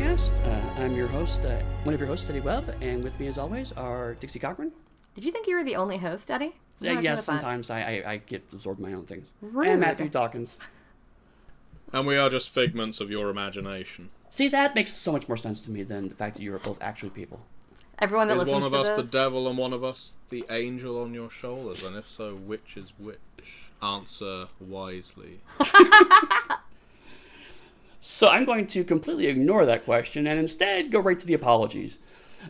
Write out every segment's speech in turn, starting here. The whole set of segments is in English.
Podcast. I'm your host, one of your hosts, Eddie Webb, and with me as always are Dixie Cochran. Did you think you were the only host, Eddie? Yes, sometimes I get absorbed in my own things. Rude. And Matthew Dawkins. And we are just figments of your imagination. See, that makes so much more sense to me than the fact that you are both actually people. Everyone that Is listens one of to us this, the devil and one of us the angel on your shoulders? And if so, which is which? Answer wisely. So I'm going to completely ignore that question and instead go right to the apologies.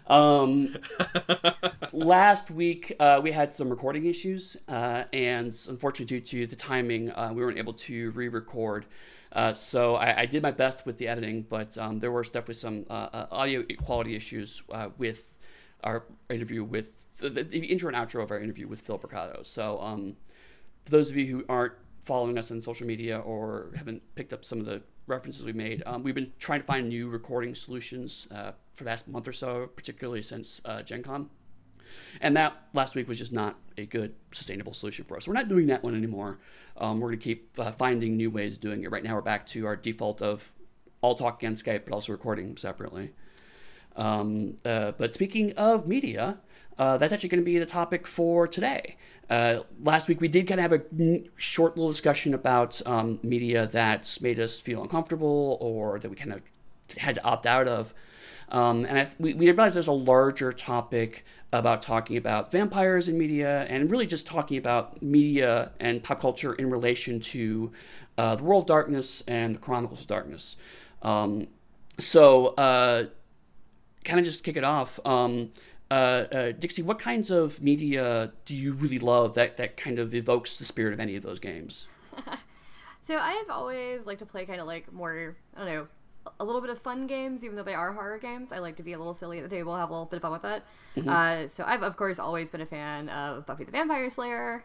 Last week, we had some recording issues, and unfortunately, due to the timing, we weren't able to re-record. So I did my best with the editing, but there were definitely some audio quality issues with our interview with the intro and outro of our interview with Phil Mercado. So for those of you who aren't following us on social media or haven't picked up some of the references we made, we've been trying to find new recording solutions for the last month or so, particularly since Gen Con. And that last week was just not a good, sustainable solution for us. We're not doing that one anymore. We're going to keep finding new ways of doing it. Right now we're back to our default of all talking on Skype, but also recording separately. But speaking of media, that's actually going to be the topic for today. Last week we did kind of have a short little discussion about media that made us feel uncomfortable or that we kind of had to opt out of. And we realized there's a larger topic about talking about vampires in media and really just talking about media and pop culture in relation to the World of Darkness and the Chronicles of Darkness. So kind of just kick it off. Dixie, what kinds of media do you really love that kind of evokes the spirit of any of those games? So I've always liked to play kind of like more, I don't know, a little bit of fun games, even though they are horror games. I like to be a little silly at the table, have a little bit of fun with that. Mm-hmm. So I've, of course, always been a fan of Buffy the Vampire Slayer.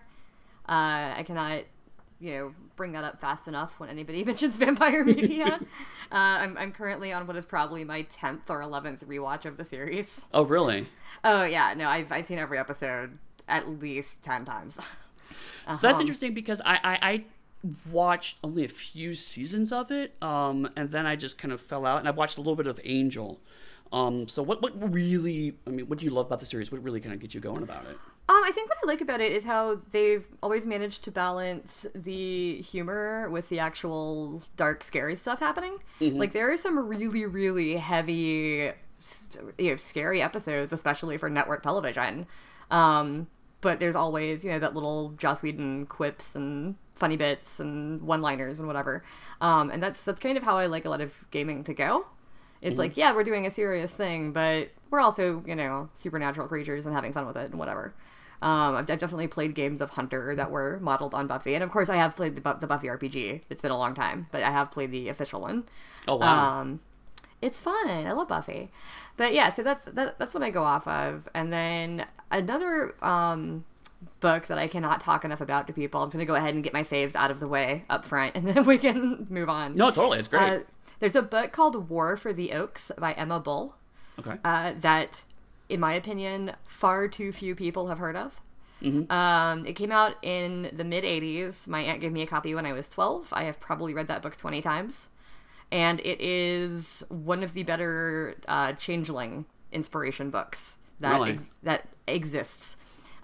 I cannot, bring that up fast enough when anybody mentions vampire media. I'm currently on what is probably my 10th or 11th rewatch of the series. Oh, really? Oh, yeah. No, I've seen every episode at least 10 times. So that's interesting because I watched only a few seasons of it, and then I just kind of fell out, and I've watched a little bit of Angel. So what really, what do you love about the series? What really kind of gets you going about it? I think what I like about it is how they've always managed to balance the humor with the actual dark, scary stuff happening. Mm-hmm. Like, there are some really, really heavy, scary episodes, especially for network television. But there's always, that little Joss Whedon quips and funny bits and one-liners and whatever. And that's kind of how I like a lot of gaming to go. It's like, yeah, we're doing a serious thing, but we're also, supernatural creatures and having fun with it and whatever. I've definitely played games of Hunter that were modeled on Buffy. And, of course, I have played the Buffy RPG. It's been a long time, but I have played the official one. Oh, wow. It's fun. I love Buffy. But, yeah, so that's what I go off of. And then another book that I cannot talk enough about to people. I'm going to go ahead and get my faves out of the way up front, and then we can move on. No, totally. It's great. There's a book called War for the Oaks by Emma Bull. Okay. That, in my opinion, far too few people have heard of. Mm-hmm. It came out in the mid-'80s. My aunt gave me a copy when I was 12. I have probably read that book 20 times. And it is one of the better Changeling inspiration books that exists.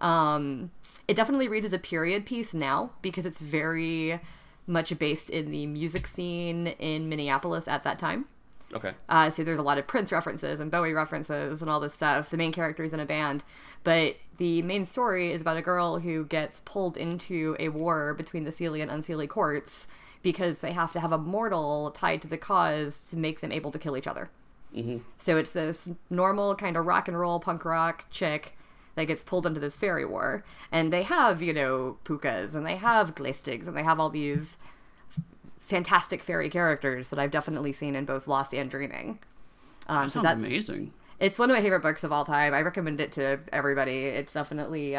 It definitely reads as a period piece now because it's very much based in the music scene in Minneapolis at that time. Okay. So there's a lot of Prince references and Bowie references and all this stuff. The main character is in a band, but the main story is about a girl who gets pulled into a war between the Seelie and Unseelie courts because they have to have a mortal tied to the cause to make them able to kill each other. Mm-hmm. So it's this normal kind of rock and roll punk rock chick that gets pulled into this fairy war. And they have, pukas, and they have Gleistigs, and they have all these fantastic fairy characters that I've definitely seen in both Lost and Dreaming. That sounds amazing. It's one of my favorite books of all time. I recommend it to everybody. It's definitely,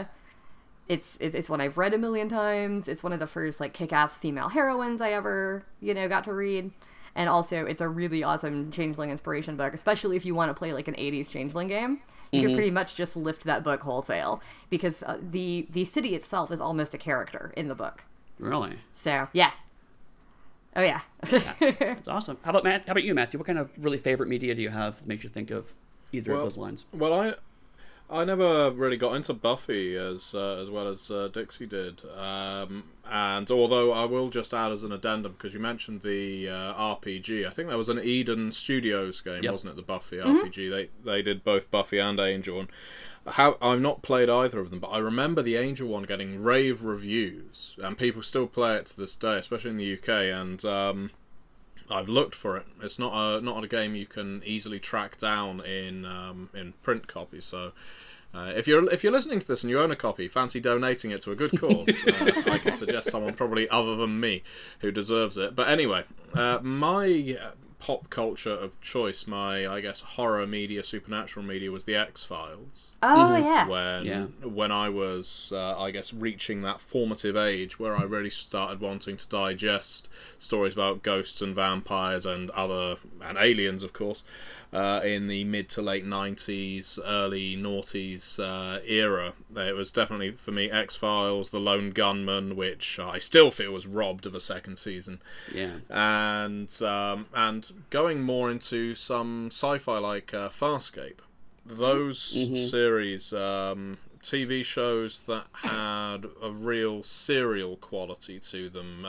it's one I've read a million times. It's one of the first, kick-ass female heroines I ever, got to read. And also, it's a really awesome Changeling inspiration book, especially if you want to play, an 80s Changeling game. You can pretty much just lift that book wholesale, because the city itself is almost a character in the book. Really? So, yeah. Oh yeah. That's awesome. How about you, Matthew? What kind of really favorite media do you have that makes you think of either of those lines? Well, I never really got into Buffy as well as Dixie did, and although I will just add as an addendum, because you mentioned the RPG, I think that was an Eden Studios game, wasn't it? The Buffy RPG. They did both Buffy and Angel, and I've not played either of them, but I remember the Angel one getting rave reviews, and people still play it to this day, especially in the UK, and I've looked for it. It's not a game you can easily track down in print copy. So if you're listening to this and you own a copy, fancy donating it to a good cause, I can suggest someone probably other than me who deserves it. But anyway, my pop culture of choice, my, I guess, horror media, supernatural media, was the X-Files. Oh yeah. When I was, I guess, reaching that formative age where I really started wanting to digest stories about ghosts and vampires and aliens, of course, in the mid to late 90s, early noughties era. It was definitely, for me, X-Files, The Lone Gunman, which I still feel was robbed of a second season. Yeah. And going more into some sci-fi like Farscape. Those series, TV shows that had a real serial quality to them.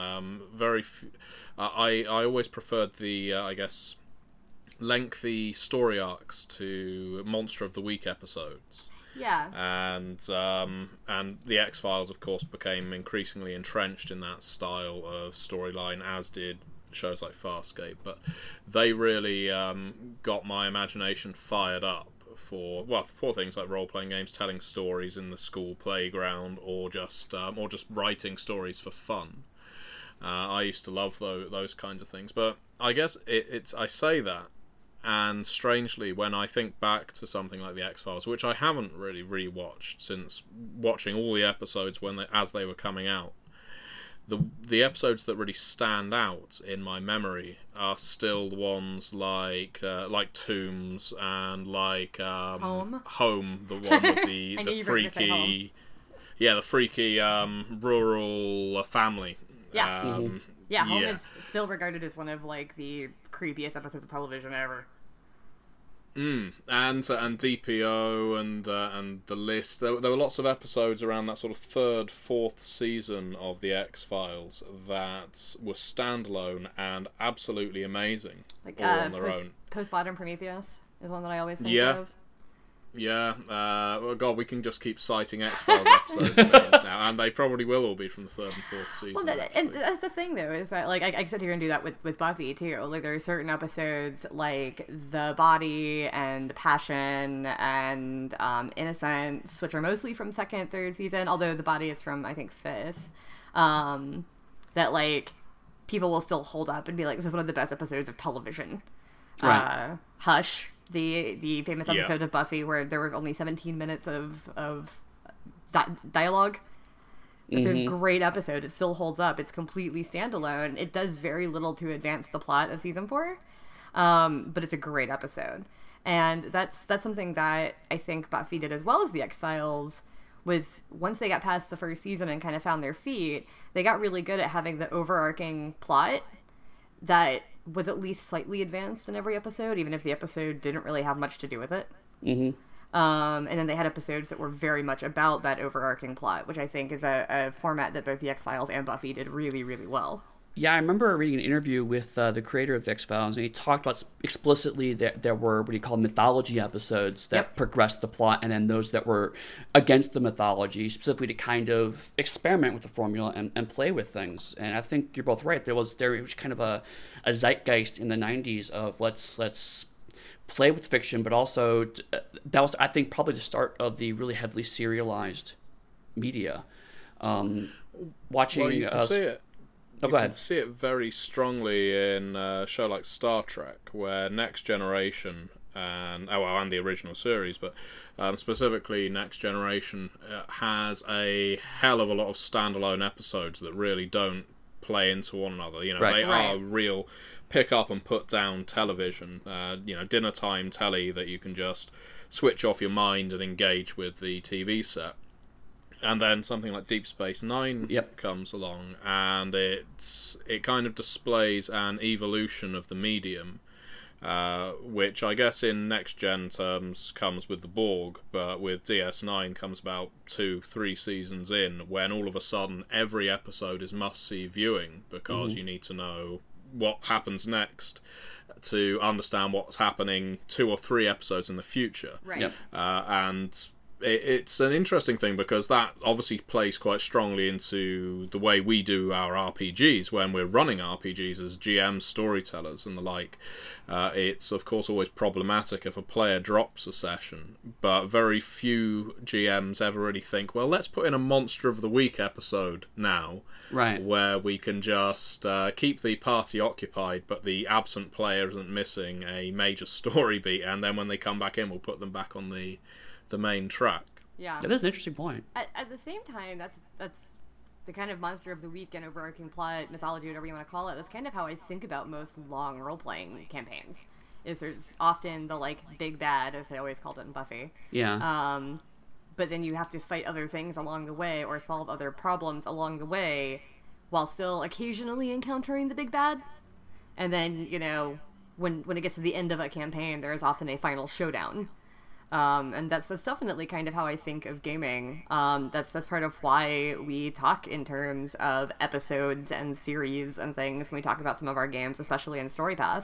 I always preferred the, I guess, lengthy story arcs to Monster of the Week episodes. Yeah. And the X-Files, of course, became increasingly entrenched in that style of storyline, as did shows like Farscape. But they really got my imagination fired up for things like role-playing games, telling stories in the school playground, or just writing stories for fun. I used to love those kinds of things. But I guess I say that, and strangely, when I think back to something like the X-Files, which I haven't really rewatched since watching all the episodes as they were coming out, the episodes that really stand out in my memory are still the ones like Tombs and like Home, the one with the freaky, the freaky rural family. Yeah. Home is still regarded as one of like the creepiest episodes of television ever. And DPO and the list. There were lots of episodes around that sort of third, fourth season of the X-Files that were standalone and absolutely amazing, like all on their own. Postmodern Prometheus is one that I always think of. Yeah, well, God, we can just keep citing X-Files episodes now, and they probably will all be from the third and fourth season. Well, and that's the thing, though, is that, like, I sit here and do that with Buffy, too. Like, there are certain episodes, like The Body and Passion and Innocence, which are mostly from second, third season, although The Body is from, I think, fifth, that, like, people will still hold up and be like, this is one of the best episodes of television. Right. Hush. The famous episode of Buffy where there were only 17 minutes of dialogue. It's a great episode. It still holds up. It's completely standalone. It does very little to advance the plot of season 4, but it's a great episode. And that's something that I think Buffy did as well as the X-Files. Was once they got past the first season and kind of found their feet, they got really good at having the overarching plot that was at least slightly advanced in every episode, even if the episode didn't really have much to do with it. And then they had episodes that were very much about that overarching plot, which I think is a format that both the X-Files and Buffy did really, really well. Yeah, I remember reading an interview with the creator of the X-Files, and he talked about explicitly that there were what he called mythology episodes that progressed the plot, and then those that were against the mythology, specifically to kind of experiment with the formula and play with things. And I think you're both right. There was kind of a zeitgeist in the 90s of let's play with fiction, but also that was, I think, probably the start of the really heavily serialized media. Watching well, you can see it. Oh, you go can ahead. see it very strongly in a show like Star Trek, where Next Generation and the original series, but specifically Next Generation has a hell of a lot of standalone episodes that really don't play into one another. You know, Right. they are real pick up and put down television. Dinner time telly that you can just switch off your mind and engage with the TV set. And then something like Deep Space Nine Yep. comes along, and it kind of displays an evolution of the medium, which I guess in next-gen terms comes with the Borg, but with DS9 comes about 2-3 seasons in, when all of a sudden every episode is must-see viewing, because you need to know what happens next to understand what's happening 2 or 3 episodes in the future. Right. Yep. And it's an interesting thing, because that obviously plays quite strongly into the way we do our RPGs when we're running RPGs as GMs, storytellers, and the like. It's, of course, always problematic if a player drops a session, but very few GMs ever really think, well, let's put in a Monster of the Week episode now, Right. where we can just keep the party occupied, but the absent player isn't missing a major story beat, and then when they come back in, we'll put them back on the main track. Yeah. That is an interesting point. At the same time, that's the kind of Monster of the Week and overarching plot, mythology, whatever you want to call it. That's kind of how I think about most long role-playing campaigns. Is there's often the, like, big bad, as they always called it in Buffy. Yeah. But then you have to fight other things along the way or solve other problems along the way while still occasionally encountering the big bad. And then, you know, when it gets to the end of a campaign, there is often a final showdown. And that's definitely kind of how I think of gaming. That's part of why we talk in terms of episodes and series and things when we talk about some of our games, especially in StoryPath.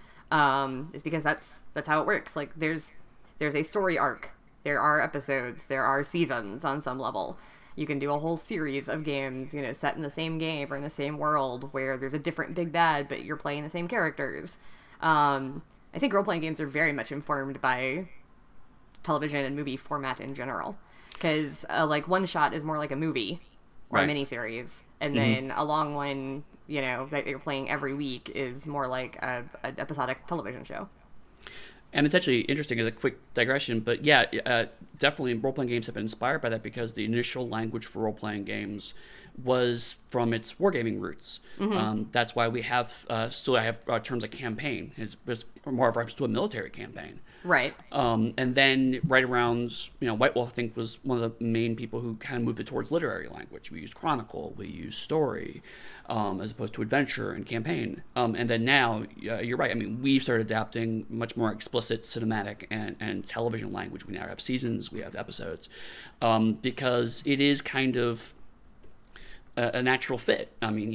Is because that's how it works. Like there's a story arc, there are episodes, there are seasons on some level. You can do a whole series of games, you know, set in the same game or in the same world where there's a different big bad, but you're playing the same characters. I think role-playing games are very much informed by television and movie format in general, because like one shot is more like a movie or Right. a miniseries, and then a long one, you know, that you're playing every week is more like an episodic television show. And it's actually interesting as a quick digression, but yeah, definitely role-playing games have been inspired by that, because the initial language for role-playing games was from its wargaming roots. That's why we have still have terms like campaign. It's more of a reference to a military campaign. Right. And then right around, you know, White Wolf, I think, was one of the main people who kind of moved it towards literary language. We use chronicle, we use story, as opposed to adventure and campaign. And then now, you're right. I mean, we've started adapting much more explicit cinematic and television language. We now have seasons, we have episodes, because it is kind of a natural fit. I mean,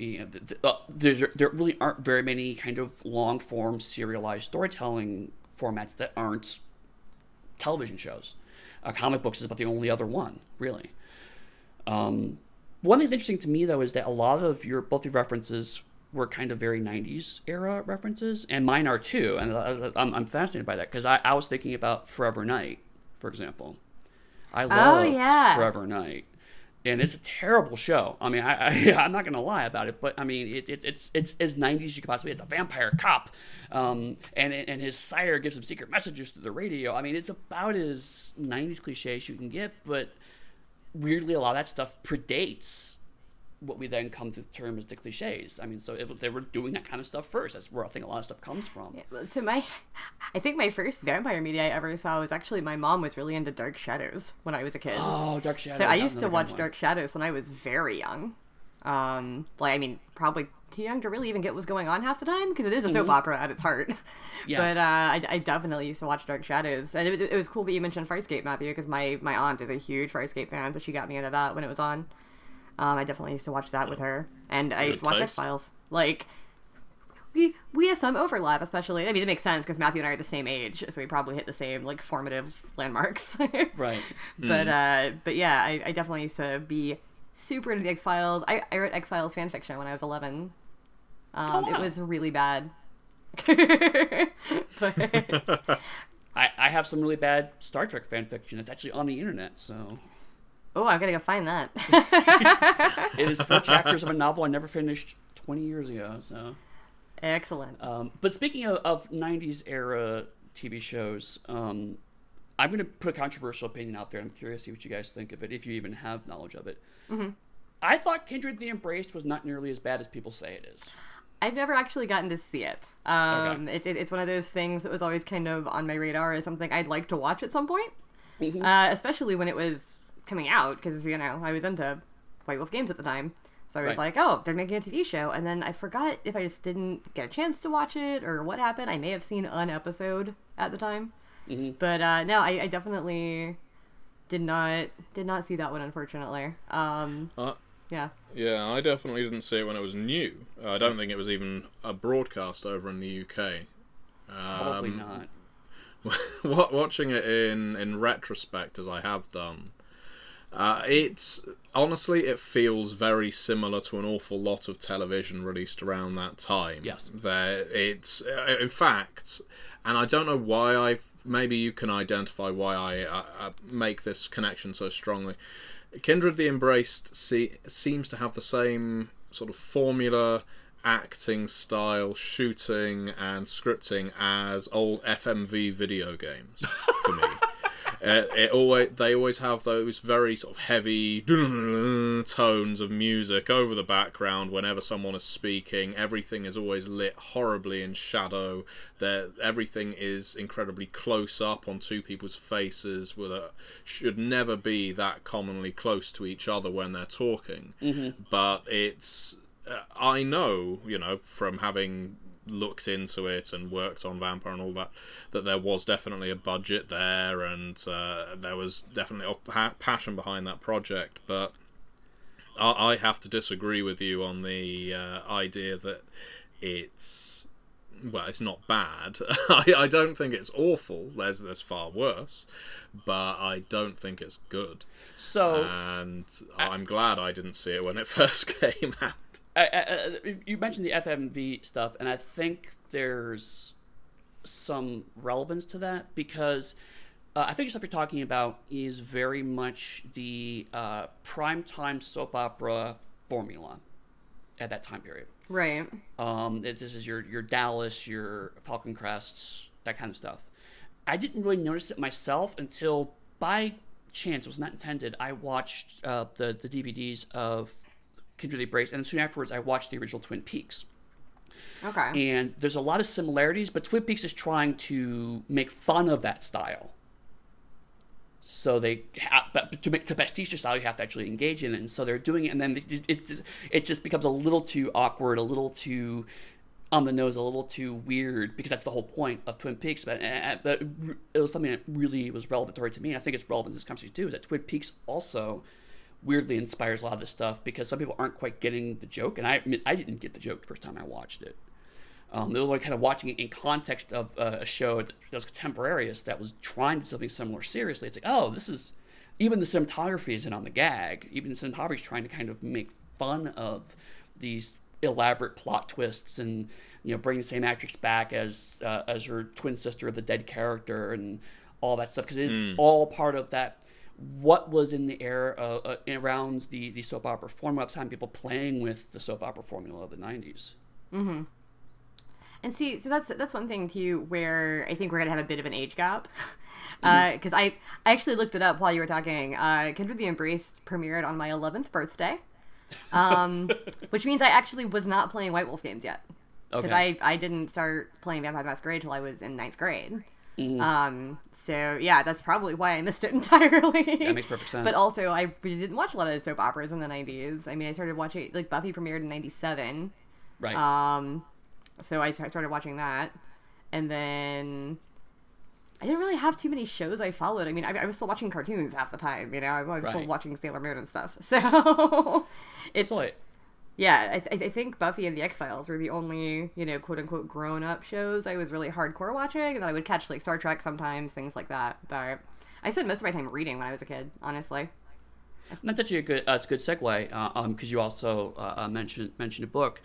there really aren't very many kind of long-form serialized storytelling formats that aren't television shows. Comic books is about the only other one, really. One thing that's interesting to me, though, is that a lot of both your references were kind of very 90s era references, and mine are too, and I'm fascinated by that, because I was thinking about Forever Night, for example. I loved Forever Night. And it's a terrible show. I mean, I'm not going to lie about it, but I mean, it's as 90s as you could possibly. It's a vampire cop, and his sire gives him secret messages through the radio. I mean, it's about as 90s cliche as you can get, but weirdly, a lot of that stuff predates what we then come to term as the cliches. I mean, so they were doing that kind of stuff first. That's where I think a lot of stuff comes from. Yeah, so I think my first vampire media I ever saw was actually my mom was really into Dark Shadows when I was a kid. Oh, Dark Shadows. So I used to watch Dark Shadows when I was very young. Probably too young to really even get what's going on half the time, because it is a soap opera at its heart. Yeah. But I definitely used to watch Dark Shadows. And it was cool that you mentioned Farscape, Matthew, because my aunt is a huge Farscape fan, so she got me into that when it was on. I definitely used to watch that with her. And I used to watch X-Files. Like, we have some overlap, especially. I mean, it makes sense because Matthew and I are the same age, so we probably hit the same, like, formative landmarks. Right. But yeah, I definitely used to be super into the X-Files. I wrote X-Files fanfiction when I was 11. Wow. It was really bad. I have some really bad Star Trek fan fiction. It's actually on the internet, so... Oh, I'm gonna go find that. It is 4 chapters of a novel I never finished 20 years ago, so... Excellent. But speaking of 90s era TV shows, I'm going to put a controversial opinion out there. I'm curious to see what you guys think of it, if you even have knowledge of it. Mm-hmm. I thought Kindred the Embraced was not nearly as bad as people say it is. I've never actually gotten to see it. Okay. It's one of those things that was always kind of on my radar as something I'd like to watch at some point. Mm-hmm. Especially when it was coming out, because, you know, I was into White Wolf Games at the time. So I was Right. like, oh, they're making a TV show. And then I forgot if I just didn't get a chance to watch it or what happened. I may have seen an episode at the time. Mm-hmm. But no, I definitely did not see that one, unfortunately. Yeah. Yeah, I definitely didn't see it when it was new. I don't think it was even a broadcast over in the UK. Probably not. Watching it in retrospect, as I have done, it's honestly, it feels very similar to an awful lot of television released around that time. Yes. It's in fact, and I don't know why maybe you can identify why I make this connection so strongly. Kindred the Embraced seems to have the same sort of formula, acting style, shooting and scripting as old FMV video games for me. They always have those very sort of heavy tones of music over the background whenever someone is speaking. Everything is always lit horribly in shadow. Everything is incredibly close up on two people's faces, should never be that commonly close to each other when they're talking. Mm-hmm. But it's I know, you know, from having looked into it and worked on Vampire and all that there was definitely a budget there, and there was definitely a passion behind that project. But I have to disagree with you on the idea that it's not bad. I don't think it's awful. There's far worse, but I don't think it's good. So, and I'm glad I didn't see it when it first came out. you mentioned the FMV stuff, and I think there's some relevance to that, because I think the stuff you're talking about is very much the primetime soap opera formula at that time period. Right. This is your Dallas, your Falcon Crests, that kind of stuff. I didn't really notice it myself until, by chance, it was not intended, I watched the DVDs of Kindred the Embraced, and soon afterwards I watched the original Twin Peaks. Okay. And there's a lot of similarities, but Twin Peaks is trying to make fun of that style. So to pastiche the style, you have to actually engage in it, and so they're doing it, and then it just becomes a little too awkward, a little too on the nose, a little too weird, because that's the whole point of Twin Peaks. But it was something that really was relevant to me, and I think it's relevant to this conversation too, is that Twin Peaks also weirdly inspires a lot of this stuff, because some people aren't quite getting the joke, and I admit I didn't get the joke the first time I watched it. It was like kind of watching it in context of a show that was contemporaneous that was trying to do something similar seriously. It's like, oh, this is, even the cinematography is in on the gag. Even the cinematography is trying to kind of make fun of these elaborate plot twists, and, you know, bring the same actress back as her twin sister of the dead character and all that stuff, because it is all part of that. What was in the era around the soap opera formula at the time, people playing with the soap opera formula of the 90s. Mm-hmm. And see, so that's one thing too, where I think we're gonna have a bit of an age gap, because I actually looked it up while you were talking. Kindred the Embraced premiered on my 11th birthday, which means I actually was not playing White Wolf games yet, because I didn't start playing Vampire the Masquerade till I was in 9th grade. Mm-hmm. So yeah, that's probably why I missed it entirely. That makes perfect sense. But also, I really didn't watch a lot of soap operas in the 90s. I mean, I started watching, like, Buffy premiered in 97. Right. So I started watching that, and then I didn't really have too many shows I followed. I mean, I was still watching cartoons half the time, you know. I was still watching Sailor Moon and stuff. So it's like, yeah, I think Buffy and the X-Files were the only, you know, quote-unquote grown-up shows I was really hardcore watching, and then I would catch, like, Star Trek sometimes, things like that. But I spent most of my time reading when I was a kid, honestly. And that's actually it's a good segue, because you also mentioned a book.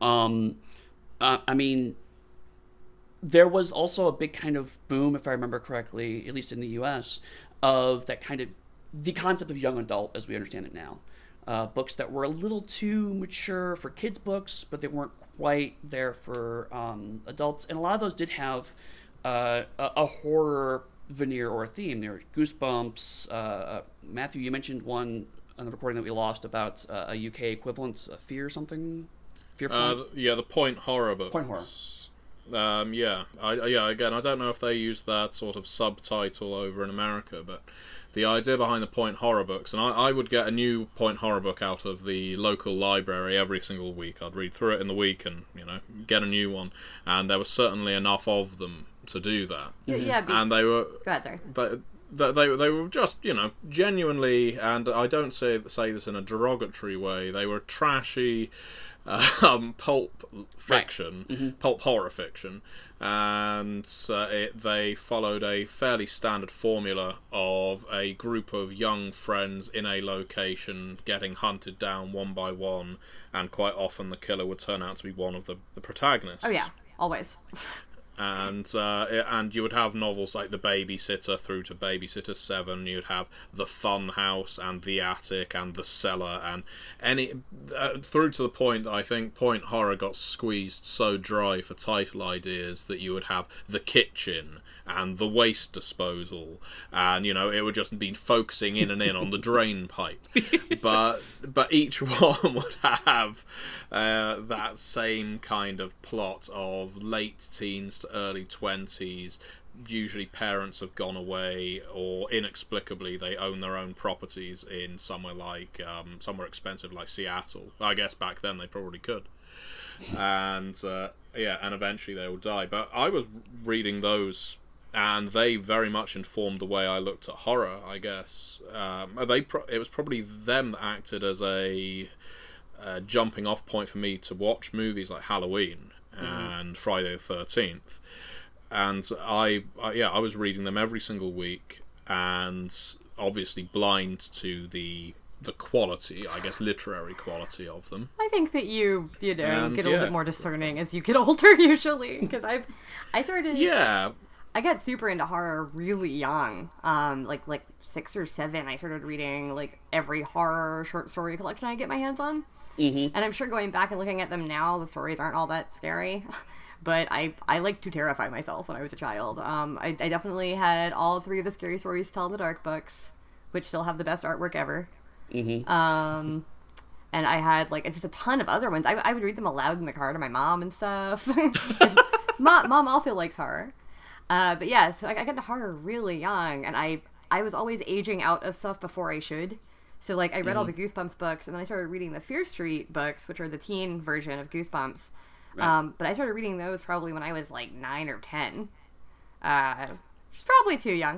I mean, there was also a big kind of boom, if I remember correctly, at least in the U.S., of that kind of, the concept of young adult as we understand it now. Books that were a little too mature for kids' books, but they weren't quite there for adults. And a lot of those did have a horror veneer or a theme. There were Goosebumps. Matthew, you mentioned one on the recording that we lost about a UK equivalent, Fear something? Fear Point? Yeah, the Point Horror books. Point Horror. Again, I don't know if they use that sort of subtitle over in America, but the idea behind the point horror books, and I would get a new point horror book out of the local library every single week. I'd read through it in the week and, get a new one, and there was certainly enough of them to do that. And they were... Go ahead, sorry. They were just, genuinely, and I don't say this in a derogatory way, they were trashy pulp fiction, right. Pulp horror fiction, and they followed a fairly standard formula of a group of young friends in a location getting hunted down one by one, and quite often the killer would turn out to be one of the protagonists. Oh yeah, always. And you would have novels like The Babysitter through to Babysitter 7. You'd have The Fun House and The Attic and The Cellar, and through to the point that I think point horror got squeezed so dry for title ideas that you would have The Kitchen and The Waste Disposal, and it would just be focusing in and in on the drain pipe. But each one would have that same kind of plot of late teens to early 20s. Usually parents have gone away, or inexplicably they own their own properties in somewhere expensive like Seattle. I guess back then they probably could. And and eventually they will die. But I was reading those, and they very much informed the way I looked at horror, I guess. It was probably them that acted as a jumping off point for me to watch movies like Halloween and Friday the 13th. And I was reading them every single week, and obviously blind to the quality, I guess, literary quality of them. I think that you get a little bit more discerning as you get older, usually, because I got super into horror really young. Like 6 or 7, I started reading like every horror short story collection I get my hands on. Mm-hmm. And I'm sure going back and looking at them now, the stories aren't all that scary. But I like to terrify myself when I was a child. I definitely had all 3 of the Scary Stories to Tell in the Dark books, which still have the best artwork ever. Mm-hmm. And I had like just a ton of other ones. I would read them aloud in the car to my mom and stuff. Mom also likes horror. But yeah, so I got into horror really young, and I was always aging out of stuff before I should. So like I read all the Goosebumps books, and then I started reading the Fear Street books, which are the teen version of Goosebumps. Right. But I started reading those probably when I was like 9 or 10. It's probably too young.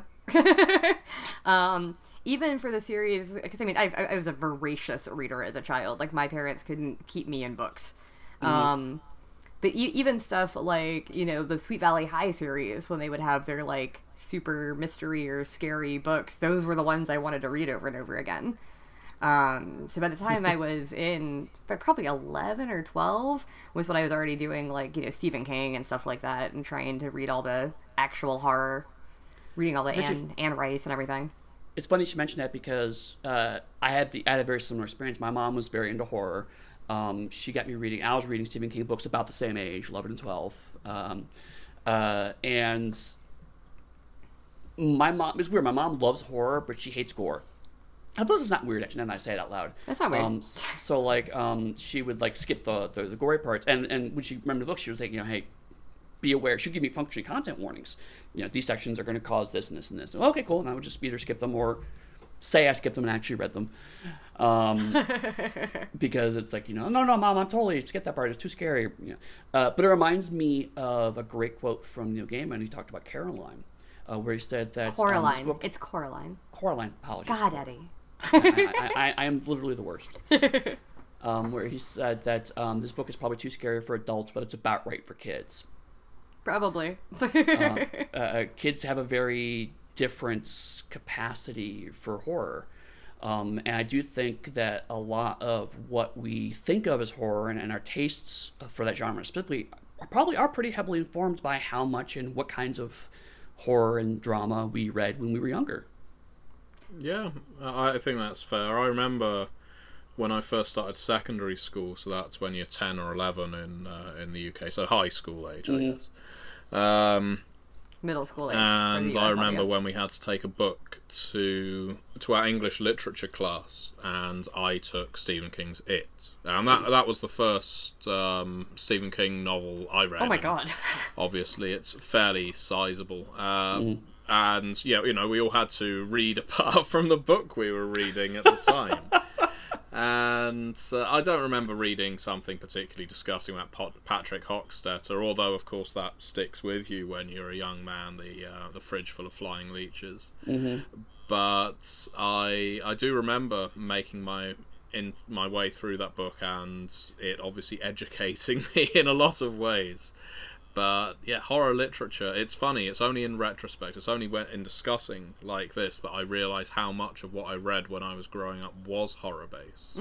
Even for the series, because I mean, I was a voracious reader as a child. Like my parents couldn't keep me in books. Mm-hmm. But even stuff like, the Sweet Valley High series, when they would have their like super mystery or scary books, those were the ones I wanted to read over and over again. So by the time I was in probably 11 or 12 was when I was already doing like, Stephen King and stuff like that, and trying to read all the actual horror, reading all the Anne Rice and everything. It's funny you should mention that, because I had a very similar experience. My mom was very into horror. She got me reading. I was reading Stephen King books about the same age, 11 and 12. And my mom, it's weird. My mom loves horror, but she hates gore. I suppose it's not weird, actually, now that I say it out loud. That's not weird. So, like, she would, like, skip the gory parts. And when she remembered the book, she was like, hey, be aware. She'd give me functioning content warnings. These sections are going to cause this and this and this. Okay, cool. And I would just either skip them or say I skipped them and actually read them. Because it's like, no, Mom, I'm totally skip that part. It's too scary. But it reminds me of a great quote from Neil Gaiman. He talked about Coraline, where he said that... Coraline. It's Coraline. Coraline. Apologies. God, Eddie. I am literally the worst. Where he said that this book is probably too scary for adults, but it's about right for kids. Probably. Kids have a very different capacity for horror. And I do think that a lot of what we think of as horror and our tastes for that genre specifically are pretty heavily informed by how much and what kinds of horror and drama we read when we were younger. Yeah, I think that's fair. I remember when I first started secondary school, so that's when you're 10 or 11 in the UK, so high school age, I guess. middle school age. And for the I US remember audience. when we had to take a book to our English literature class, and I took Stephen King's It, and that was the first Stephen King novel I read. Oh my and god. obviously, it's fairly sizable. And we all had to read apart from the book we were reading at the time. And I don't remember reading something particularly disgusting about Patrick Hockstetter, although of course that sticks with you when you're a young man, the fridge full of flying leeches. But I do remember making my way through that book, and it obviously educating me in a lot of ways. But yeah, horror literature, it's funny, it's only in retrospect, it's only in discussing like this that I realise how much of what I read when I was growing up was horror based.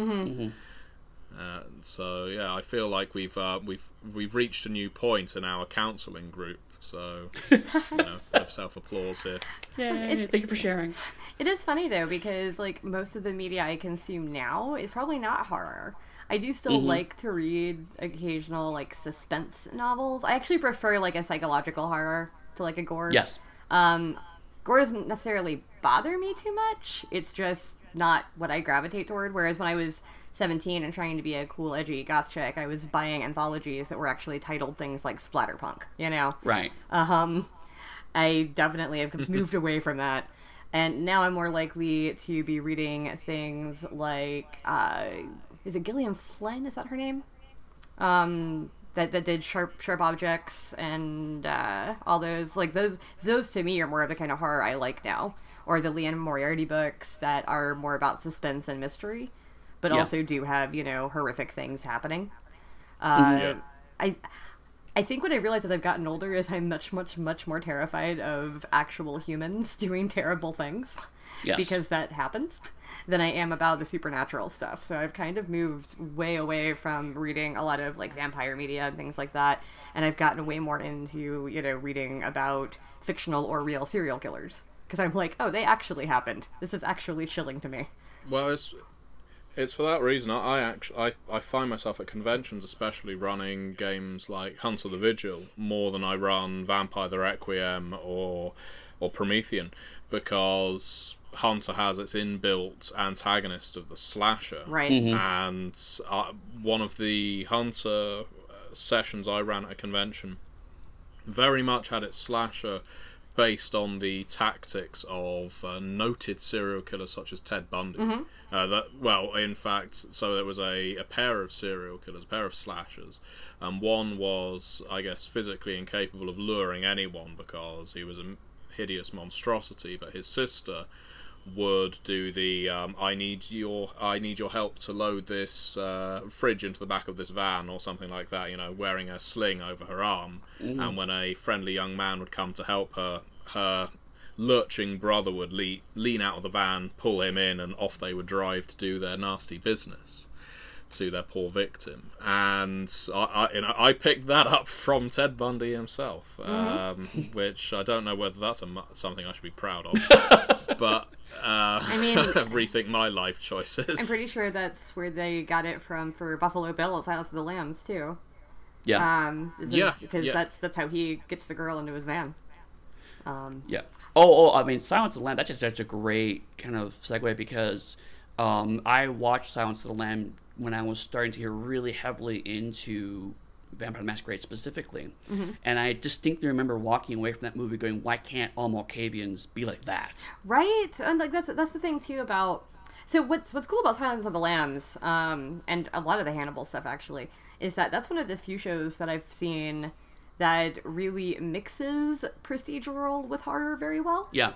So yeah, I feel like we've reached a new point in our counselling group. So bit of self applause here. Yeah, thank you for sharing. It is funny though, because like most of the media I consume now is probably not horror. I do still like to read occasional like suspense novels. I actually prefer like a psychological horror to like a gore. Yes. Gore doesn't necessarily bother me too much. It's just not what I gravitate toward. Whereas when I was 17 and trying to be a cool, edgy goth chick, I was buying anthologies that were actually titled things like Splatterpunk, you know? Right. I definitely have moved away from that. And now I'm more likely to be reading things like, is it Gillian Flynn? Is that her name? That did Sharp Objects and all those. Like, those to me are more of the kind of horror I like now. Or the Liane Moriarty books that are more about suspense and mystery, but also do have, horrific things happening. I think what I realized as I've gotten older is I'm much, much, much more terrified of actual humans doing terrible things. Yes. Because that happens, than I am about the supernatural stuff. So I've kind of moved way away from reading a lot of like vampire media and things like that. And I've gotten way more into, reading about fictional or real serial killers. Because I'm like, oh, they actually happened. This is actually chilling to me. Well, it's for that reason I find myself at conventions, especially running games like Hunter the Vigil, more than I run Vampire the Requiem or Promethean, because Hunter has its inbuilt antagonist of the slasher. Right. And one of the Hunter sessions I ran at a convention very much had its slasher based on the tactics of noted serial killers such as Ted Bundy. In fact, so there was a pair of serial killers, a pair of slashers. One was, I guess, physically incapable of luring anyone because he was a hideous monstrosity, but his sister would do the I need your help to load this fridge into the back of this van or something like that, wearing a sling over her arm. And when a friendly young man would come to help her lurching brother would lean out of the van, pull him in, and off they would drive to do their nasty business to their poor victim. And I picked that up from Ted Bundy himself, which I don't know whether that's something I should be proud of. But I mean, rethink my life choices. I'm pretty sure that's where they got it from for Buffalo Bill, Silence of the Lambs too. Yeah. Because that's how he gets the girl into his van. Yeah. I mean, Silence of the Lamb, that's a great kind of segue, because I watched Silence of the Lamb when I was starting to get really heavily into Vampire the Masquerade specifically. And I distinctly remember walking away from that movie going, why can't all Malkavians be like that? Right? And like that's the thing too about... So what's cool about Silence of the Lambs, and a lot of the Hannibal stuff actually, is that that's one of the few shows that I've seen that really mixes procedural with horror very well. Yeah.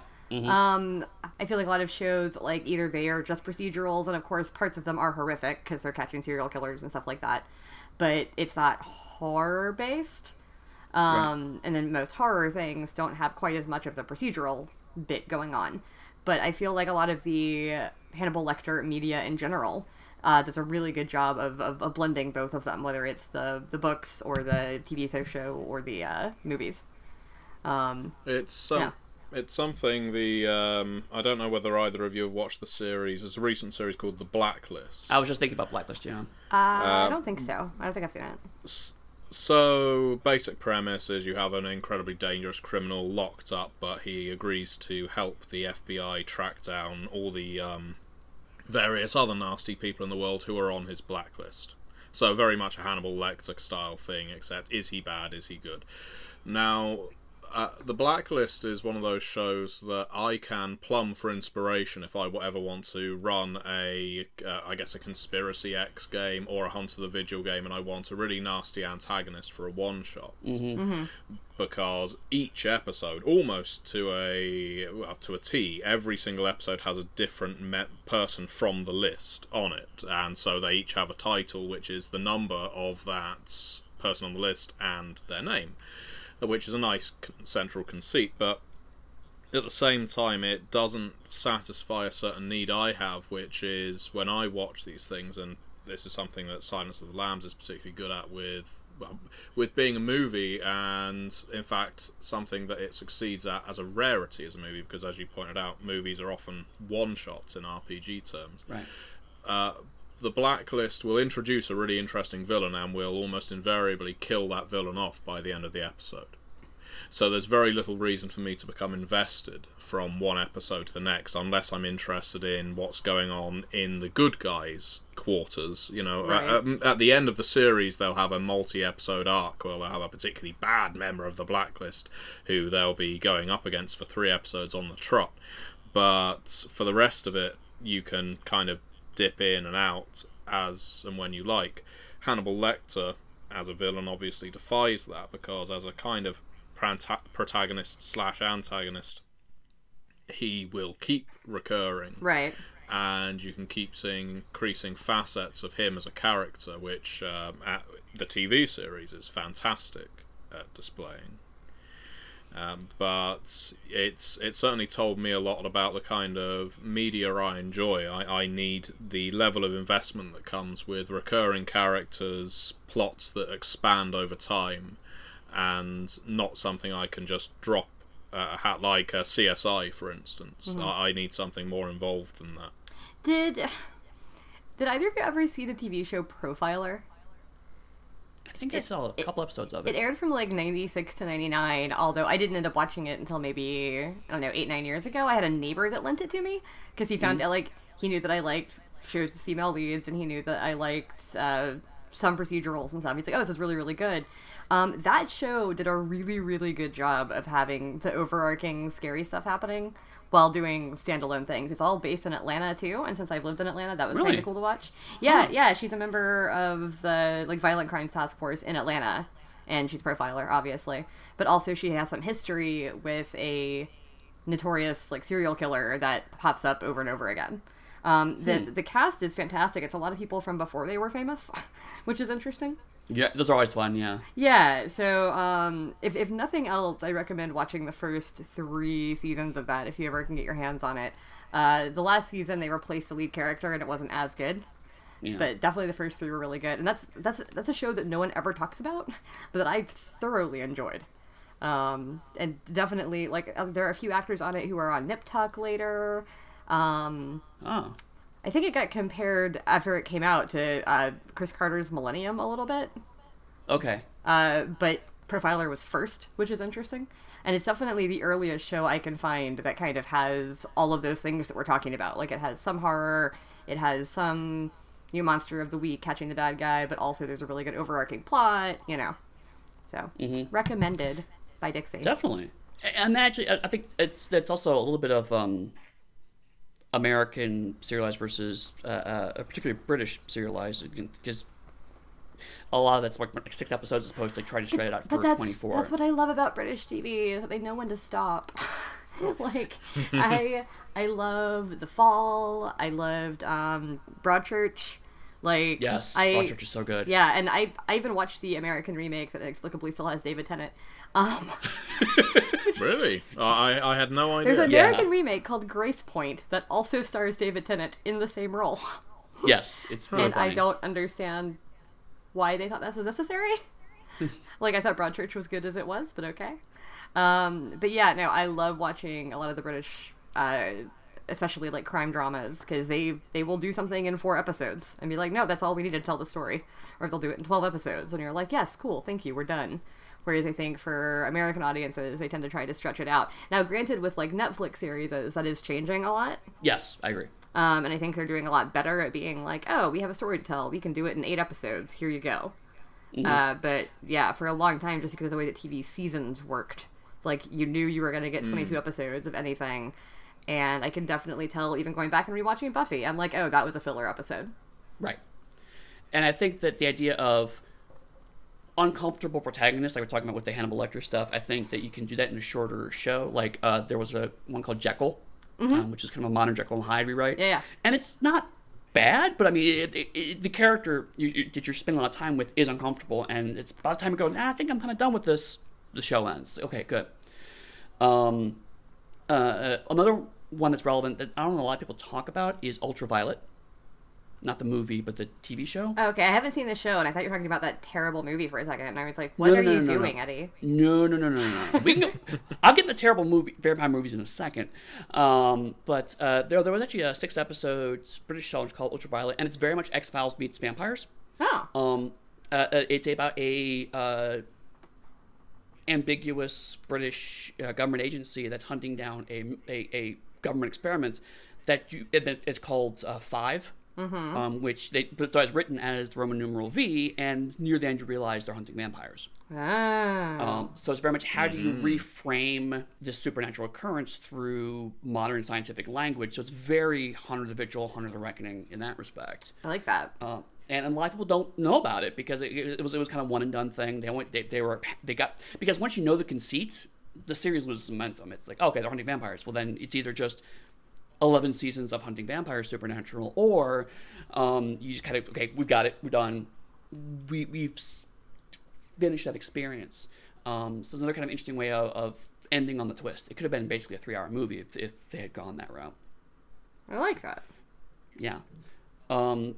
I feel like a lot of shows, like, either they are just procedurals, and of course parts of them are horrific because they're catching serial killers and stuff like that, but it's not horror based. And then most horror things don't have quite as much of the procedural bit going on. But I feel like a lot of the Hannibal Lecter media in general does a really good job of blending both of them, whether it's the books or the TV show or the movies. It's something I don't know whether either of you have watched the series. There's a recent series called The Blacklist. I was just thinking about Blacklist, yeah. I don't think so. I don't think I've seen it. So, basic premise is you have an incredibly dangerous criminal locked up, but he agrees to help the FBI track down all the various other nasty people in the world who are on his blacklist. So, very much a Hannibal Lecter style thing, except is he bad, is he good? Now, The Blacklist is one of those shows that I can plumb for inspiration if I ever want to run a Conspiracy X game or a Hunt of the Vigil game, and I want a really nasty antagonist for a one-shot. Because each episode, almost to a T, every single episode has a different person from the list on it, and so they each have a title, which is the number of that person on the list and their name, which is a nice central conceit, but at the same time it doesn't satisfy a certain need I have, which is when I watch these things, and this is something that Silence of the Lambs is particularly good at with being a movie, and in fact something that it succeeds at as a rarity as a movie, because as you pointed out, movies are often one-shots in RPG terms. Right. The Blacklist will introduce a really interesting villain and will almost invariably kill that villain off by the end of the episode. So there's very little reason for me to become invested from one episode to the next, unless I'm interested in what's going on in the good guys' quarters. You know, Right. at the end of the series, they'll have a multi-episode arc where they'll have a particularly bad member of the Blacklist who they'll be going up against for 3 episodes on the trot. But for the rest of it, you can kind of dip in and out as and when you like. Hannibal Lecter as a villain obviously defies that, because as a kind of protagonist / antagonist, he will keep recurring, Right. and you can keep seeing increasing facets of him as a character, which at the TV series is fantastic at displaying. But it's certainly told me a lot about the kind of media I enjoy. I need the level of investment that comes with recurring characters, plots that expand over time, and not something I can just drop like a CSI, for instance. I need something more involved than that. Did either of you ever see the TV show Profiler? I think I saw a couple episodes of it. It aired from like 96 to 99, although I didn't end up watching it until maybe, I don't know, 8-9 years ago. I had a neighbor that lent it to me because he found like, he knew that I liked shows with female leads, and he knew that I liked some procedurals and stuff. He's like, oh, this is really, really good. That show did a really, really good job of having the overarching scary stuff happening while doing standalone things. It's all based in Atlanta too, and since I've lived in Atlanta, that was Really? kind of cool to watch. Yeah, yeah, she's a member of the like Violent Crimes Task Force in Atlanta, and she's a profiler, obviously, but also she has some history with a notorious like serial killer that pops up over and over again. The cast is fantastic. It's a lot of people from before they were famous, which is interesting. Yeah, those are always fun, yeah. Yeah, so if nothing else, I recommend watching the first 3 seasons of that if you ever can get your hands on it. The last season they replaced the lead character and it wasn't as good, Yeah. but definitely the first 3 were really good. And that's a show that no one ever talks about, but that I thoroughly enjoyed. And definitely, like, there are a few actors on it who are on Nip Tuck later. Oh. I think it got compared after it came out to Chris Carter's Millennium a little bit. Okay. But Profiler was first, which is interesting. And it's definitely the earliest show I can find that kind of has all of those things that we're talking about. Like, it has some horror, it has some new monster of the week catching the bad guy, but also there's a really good overarching plot, you know. So, recommended by Dixie. Definitely. And actually, I think it's also a little bit of American serialized versus particularly British serialized, because a lot of that's like 6 episodes as opposed to trying to stretch it out for 24. That's what I love about British TV, is that they know when to stop. Like, I love The Fall. I loved Broadchurch. Like, Yes, Broadchurch is so good. Yeah, and I even watched the American remake that inexplicably still has David Tennant. Really? I had no idea. There's an American remake called Grace Point that also stars David Tennant in the same role. Yes, it's really And funny. I don't understand why they thought this was necessary. Like, I thought Broadchurch was good as it was, but okay. But yeah, no, I love watching a lot of the British especially like crime dramas, because they will do something in 4 episodes and be like, no, that's all we need to tell the story. Or they'll do it in 12 episodes and you're like, yes, cool, thank you, we're done. Whereas I think for American audiences, they tend to try to stretch it out. Now, granted, with like Netflix series, that is changing a lot. Yes, I agree. And I think they're doing a lot better at being like, oh, we have a story to tell. We can do it in 8 episodes. Here you go. But yeah, for a long time, just because of the way that TV seasons worked, like you knew you were going to get 22 episodes of anything. And I can definitely tell, even going back and rewatching Buffy, I'm like, oh, that was a filler episode. Right. And I think that the idea of uncomfortable protagonists, like we're talking about with the Hannibal Lecter stuff, I think that you can do that in a shorter show. Like there was one called Jekyll, which is kind of a modern Jekyll and Hyde rewrite. Yeah. And it's not bad, but I mean, the character that you're spending a lot of time with is uncomfortable, and it's about the time you go, I think I'm kind of done with this. The show ends. Okay, good. Another one that's relevant that I don't know a lot of people talk about is Ultraviolet. Not the movie, but the TV show. Okay, I haven't seen the show, and I thought you were talking about that terrible movie for a second, and I was like, what are you doing, Eddie? No. We can go, I'll get in the terrible vampire movies in a second. But there was actually a 6 episodes British show called Ultraviolet, and it's very much X-Files meets vampires. Oh. It's about a ambiguous British government agency that's hunting down a government experiment it's called Five. Which so it's written as the Roman numeral V, and near the end you realize they're hunting vampires. So it's very much how do you reframe this supernatural occurrence through modern scientific language. So it's very Hunter the Vigil, Hunter the Reckoning in that respect. I like that. And a lot of people don't know about it because it was kind of one and done thing. Because once you know the conceit, the series loses momentum. It's like, okay, they're hunting vampires. Well, then it's either just 11 seasons of hunting vampires supernatural, or you just kind of, okay, we've got it, we're done, we've finished that experience. So it's another kind of interesting way of ending on the twist. It could have been basically a 3-hour movie if they had gone that route. I like that. Yeah. And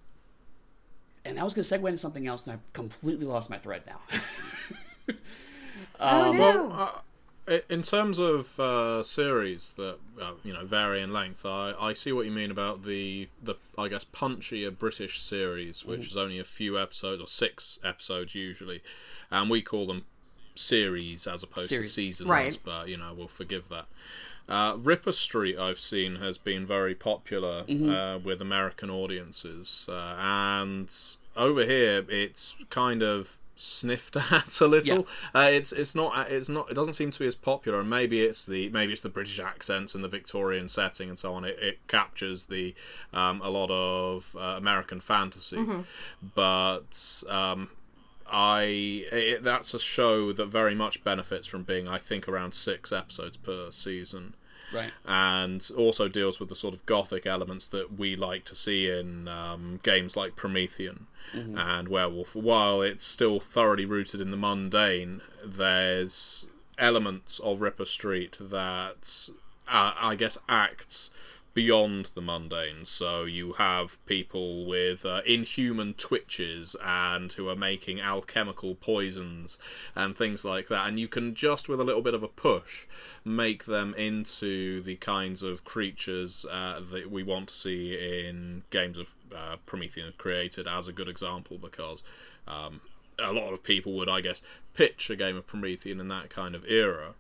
I was going to segue into something else, and I've completely lost my thread now. Oh no. Well, in terms of series that vary in length, I see what you mean about the I guess punchier British series, which is only a few episodes, or 6 episodes usually, and we call them series as opposed to seasons. Right. But we'll forgive that. Ripper Street, I've seen, has been very popular with American audiences, and over here it's kind of sniffed at a little. It's not it doesn't seem to be as popular, and maybe it's the British accents and the Victorian setting and so on. It captures a lot of American fantasy, but that's a show that very much benefits from being, I think, around 6 episodes per season. Right. And also deals with the sort of gothic elements that we like to see in games like Promethean and Werewolf. While it's still thoroughly rooted in the mundane, there's elements of Ripper Street that, I guess, acts beyond the mundane. So you have people with inhuman twitches and who are making alchemical poisons and things like that, and you can just, with a little bit of a push, make them into the kinds of creatures that we want to see in games of Promethean created, as a good example, because a lot of people would, I guess, pitch a game of Promethean in that kind of era.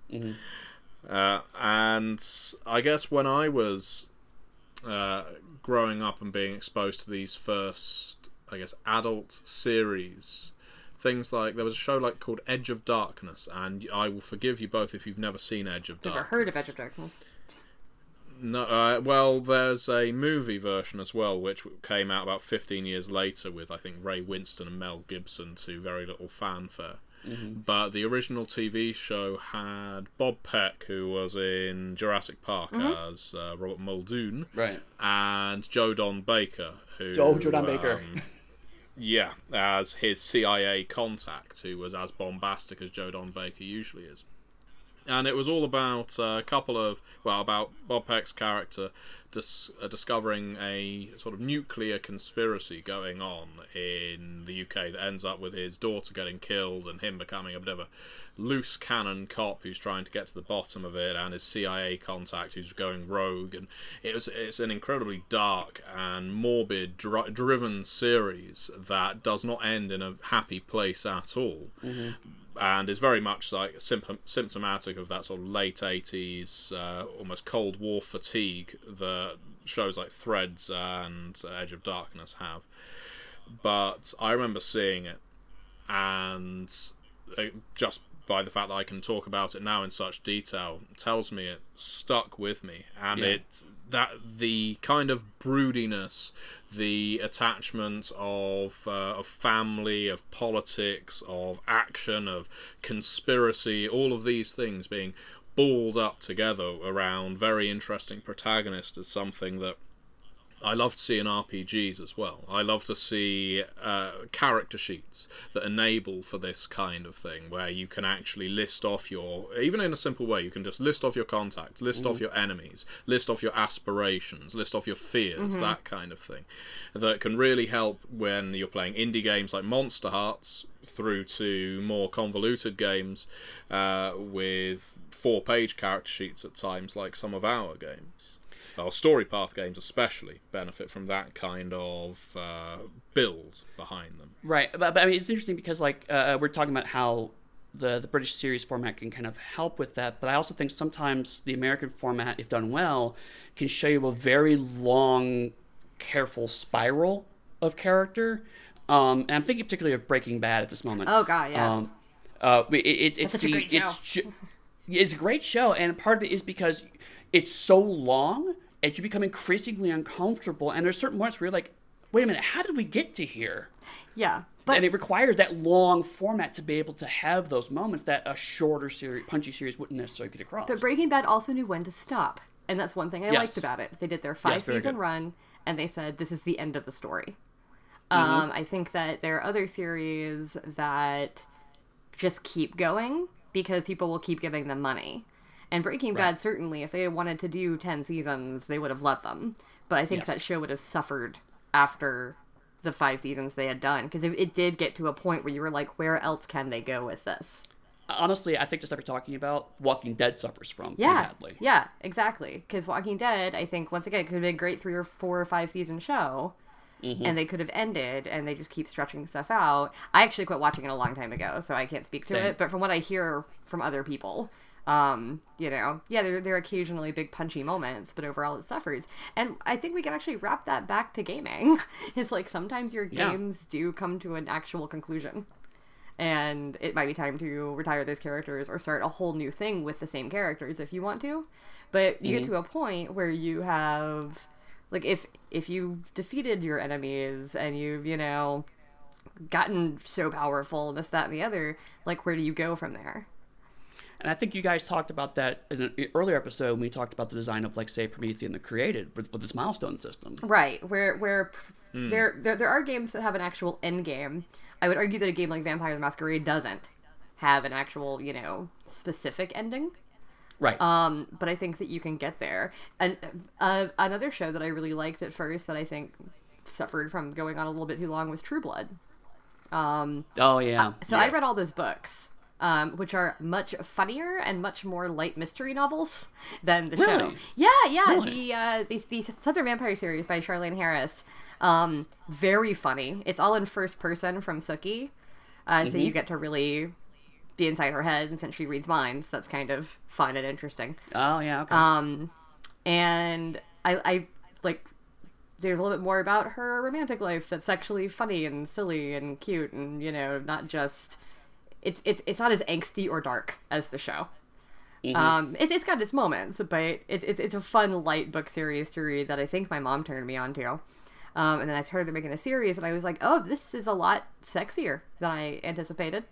And I guess when I was growing up and being exposed to these first, I guess, adult series, things like, there was a show called Edge of Darkness, and I will forgive you both if you've never seen Edge of Darkness. Never heard of Edge of Darkness. No, well, there's a movie version as well, which came out about 15 years later with, I think, Ray Winston and Mel Gibson to very little fanfare. But the original TV show had Bob Peck, who was in Jurassic Park as Robert Muldoon, right, and Joe Don Baker, Joe Don Baker, as his CIA contact, who was as bombastic as Joe Don Baker usually is. And it was all about about Bob Peck's character discovering a sort of nuclear conspiracy going on in the UK that ends up with his daughter getting killed and him becoming a bit of a loose cannon cop who's trying to get to the bottom of it, and his CIA contact who's going rogue. And it's an incredibly dark and morbid, driven series that does not end in a happy place at all. Mm-hmm. And is very much like symptomatic of that sort of late 80s, almost Cold War fatigue that shows like Threads and Edge of Darkness have. But I remember seeing it, and just by the fact that I can talk about it now in such detail tells me it stuck with me. And the kind of broodiness, the attachment of family, of politics, of action, of conspiracy, all of these things being balled up together around very interesting protagonists is something that I love to see in RPGs as well. I love to see character sheets that enable for this kind of thing, where you can actually list off even in a simple way, you can just list off your contacts, list off your enemies, list off your aspirations, list off your fears, that kind of thing. That can really help when you're playing indie games like Monster Hearts, through to more convoluted games with 4-page character sheets at times, like some of our games. Our story path games especially benefit from that kind of build behind them. Right, but I mean, it's interesting because we're talking about how the British series format can kind of help with that, but I also think sometimes the American format, if done well, can show you a very long, careful spiral of character. And I'm thinking particularly of Breaking Bad at this moment. Oh God, yes. It's such a great show. It's a great show, and part of it is because it's so long, and you become increasingly uncomfortable. And there's certain points where you're like, "Wait a minute, how did we get to here?" Yeah, and it requires that long format to be able to have those moments that a shorter series, punchy series wouldn't necessarily get across. But Breaking Bad also knew when to stop, and that's one thing I liked about it. They did their 5-season run, and they said this is the end of the story. I think that there are other series that just keep going because people will keep giving them money. And Breaking Bad, certainly, if they wanted to do 10 seasons, they would have let them. But I think that show would have suffered after the 5 seasons they had done. Because it did get to a point where you were like, where else can they go with this? Honestly, I think just like we're talking about, Walking Dead suffers from pretty badly. Yeah, exactly. Because Walking Dead, I think, once again, it could have been a great 3 or 4 or 5 season show. And they could have ended, and they just keep stretching stuff out. I actually quit watching it a long time ago, so I can't speak to it. But from what I hear from other people, there are occasionally big punchy moments, but overall it suffers. And I think we can actually wrap that back to gaming. It's like sometimes your games do come to an actual conclusion. And it might be time to retire those characters or start a whole new thing with the same characters if you want to. But you get to a point where you have... Like, if you've defeated your enemies and you've, gotten so powerful and this, that, and the other, like, where do you go from there? And I think you guys talked about that in an earlier episode when we talked about the design of, like, say, Promethean the Created with its milestone system. Right, where there are games that have an actual end game. I would argue that a game like Vampire the Masquerade doesn't have an actual, specific ending. Right. But I think that you can get there. And another show that I really liked at first that I think suffered from going on a little bit too long was True Blood. Oh, yeah. I read all those books, which are much funnier and much more light mystery novels than the show. Yeah. Really? The Southern Vampire series by Charlaine Harris, very funny. It's all in first person from Sookie, so you get to really... be inside her head, and since she reads minds, that's kind of fun and interesting. Oh, yeah, okay. And I like, there's a little bit more about her romantic life that's actually funny and silly and cute and, not just, it's not as angsty or dark as the show. It's got its moments, but it's a fun, light book series to read that I think my mom turned me on to. And then I started making a series, and I was like, oh, this is a lot sexier than I anticipated.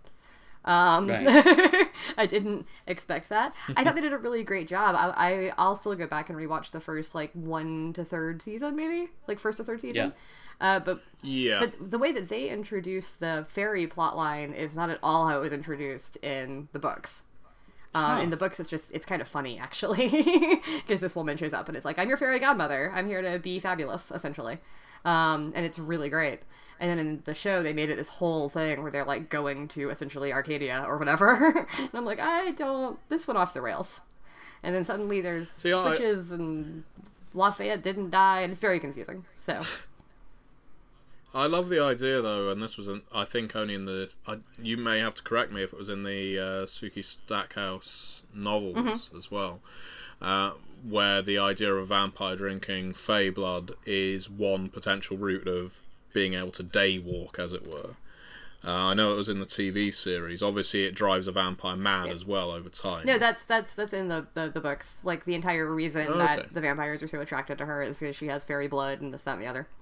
Right. I didn't expect that. I thought they did a really great job. I'll still go back and rewatch the first 1 to 3rd season, maybe first to 3rd season. But the way that they introduced the fairy plotline is not at all how it was introduced in the books. In the books, it's kind of funny, actually, because this woman shows up and it's like, I'm your fairy godmother. I'm here to be fabulous, essentially. And it's really great. And then in the show, they made it this whole thing where they're, like, going to, essentially, Arcadia or whatever. And I'm like, this went off the rails. And then suddenly there's witches and Lafayette didn't die, and it's very confusing, so... I love the idea, though, and this was, I think, only in the... you may have to correct me if it was in the Suki Stackhouse novels as well, where the idea of a vampire drinking Fey blood is one potential route of being able to day walk, as it were. I know it was in the TV series. Obviously, it drives a vampire mad as well over time. No, that's in the books. Like, the entire reason that the vampires are so attracted to her is because she has fairy blood and this, that, and the other.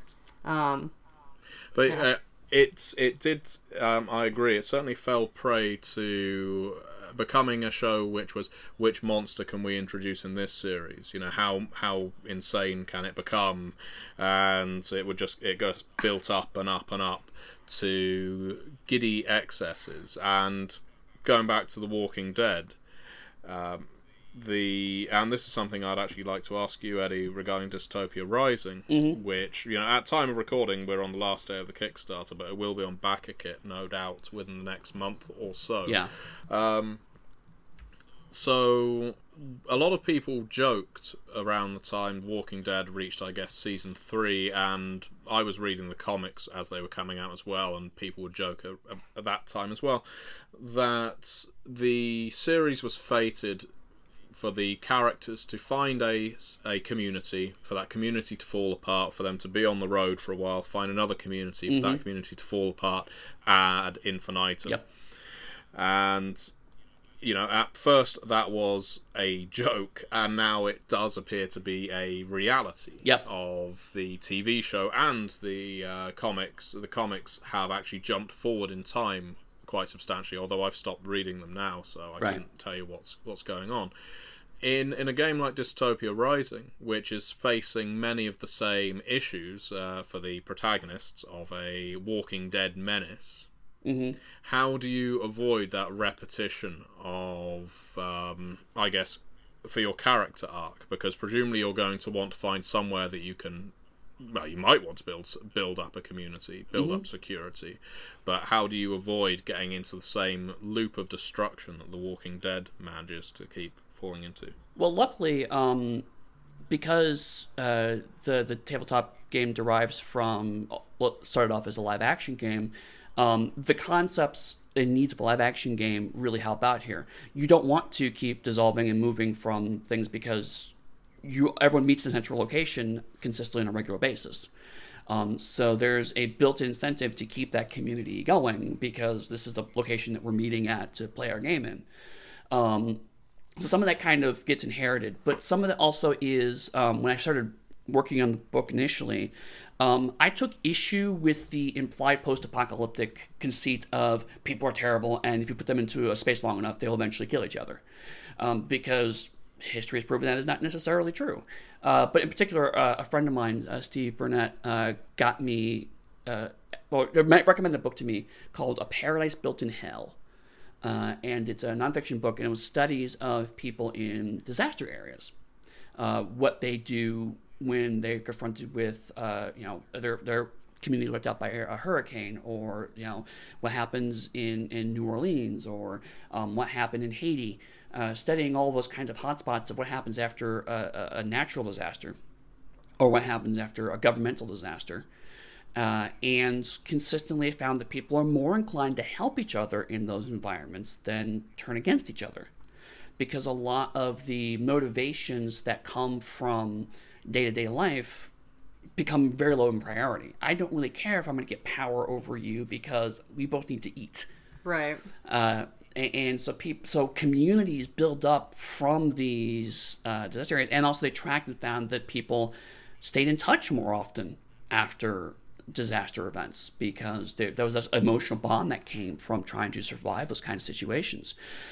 But it did. I agree. It certainly fell prey to becoming a show which was, which monster can we introduce in this series? You know, how insane can it become? And it goes built up and up and up to giddy excesses. And going back to The Walking Dead, and this is something I'd actually like to ask you, Eddie, regarding Dystopia Rising, which, you know, at time of recording, we're on the last day of the Kickstarter, but it will be on BackerKit, no doubt, within the next month or so. Yeah. So, a lot of people joked around the time Walking Dead reached, I guess, Season 3, and I was reading the comics as they were coming out as well, and people would joke at that time as well, that the series was fated for the characters to find a community, for that community to fall apart, for them to be on the road for a while, find another community, for that community to fall apart ad infinitum. Yep. And, you know, at first that was a joke, and now it does appear to be a reality of the TV show and the comics. The comics have actually jumped forward in time quite substantially, although I've stopped reading them now, so I couldn't tell you what's going on. In a game like Dystopia Rising, which is facing many of the same issues for the protagonists of a Walking Dead menace, how do you avoid that repetition of, I guess, for your character arc? Because presumably you're going to want to find somewhere that you can... Well, you might want to build up a community, build up security, but how do you avoid getting into the same loop of destruction that The Walking Dead manages to keep falling into? Well, luckily, because the tabletop game derives from what started off as a live action game, the concepts and needs of a live action game really help out here. You don't want to keep dissolving and moving from things because everyone meets the central location consistently on a regular basis. So there's a built-in incentive to keep that community going because this is the location that we're meeting at to play our game in. So some of that kind of gets inherited, but some of that also is, when I started working on the book initially, I took issue with the implied post-apocalyptic conceit of people are terrible, and if you put them into a space long enough, they'll eventually kill each other. Because history has proven that is not necessarily true. But in particular, a friend of mine, Steve Burnett, got me, recommended a book to me called A Paradise Built in Hell. And it's a nonfiction book, and it was studies of people in disaster areas, what they do when they're confronted with, their community wiped out by a hurricane, or what happens in New Orleans, or what happened in Haiti. Studying all those kinds of hotspots of what happens after a natural disaster, or what happens after a governmental disaster. And consistently found that people are more inclined to help each other in those environments than turn against each other. Because a lot of the motivations that come from day-to-day life become very low in priority. I don't really care if I'm going to get power over you because we both need to eat. Right. And so communities build up from these disaster areas, and also they tracked and found that people stayed in touch more often after disaster events because there was this emotional bond that came from trying to survive those kinds of situations.